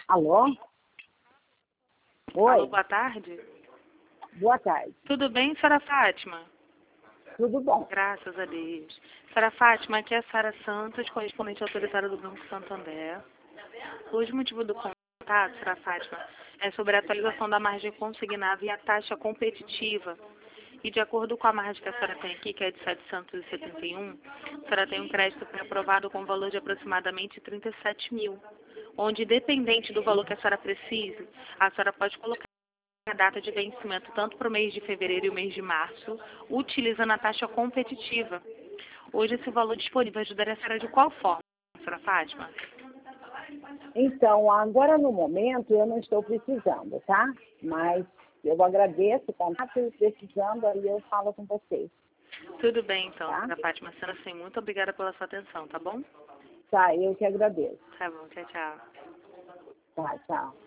Alô? Oi, Alô, boa tarde. boa tarde. Tudo bem, senhora Fátima? Tudo bom? Graças a Deus. Senhora Fátima, aqui é a Sara Santos, correspondente autoritária do Banco Santander. Hoje o motivo do contato, senhora Fátima, é sobre a atualização da margem consignada e a taxa competitiva. E de acordo com a margem que a senhora tem aqui, que é de 771, a senhora tem um crédito pré-aprovado com valor de aproximadamente 37 mil, onde, independente do valor que a senhora precise, a senhora pode colocar a data de vencimento tanto para o mês de fevereiro e o mês de março, utilizando a taxa competitiva. Hoje esse valor disponível ajudaria a senhora de qual forma, senhora Fátima? Então, agora no momento eu não estou precisando, tá? Mas eu agradeço o contato e precisando, aí eu falo com vocês, Tudo bem então, tá? senhora Fátima. Senhora, sim, muito obrigada pela sua atenção, tá bom? Tá, eu que agradeço. Tá bom, tchau, tchau. Tá, tchau.